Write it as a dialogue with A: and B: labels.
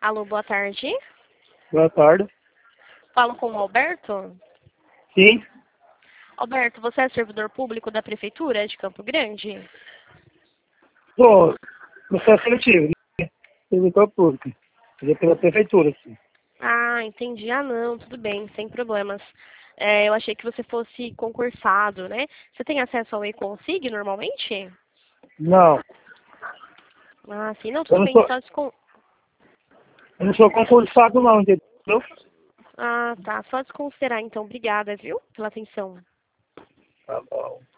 A: Alô, boa tarde.
B: Boa tarde.
A: Falo com o Alberto.
B: Sim.
A: Alberto, você é servidor público da Prefeitura de Campo Grande?
B: Pô, processo seletivo, né? Servidor público. Fazer pela prefeitura, sim.
A: Ah, entendi. Ah, não, tudo bem, sem problemas. Eu achei que você fosse concursado, né? Você tem acesso ao e-consig normalmente?
B: Não,
A: Ah, sim, não,
B: eu
A: tudo
B: não
A: bem,
B: sou,
A: só descon...
B: eu não sou concursado não, entendeu?
A: Ah, tá, só desconsiderar então. Obrigada, viu, pela atenção.
B: Tá bom.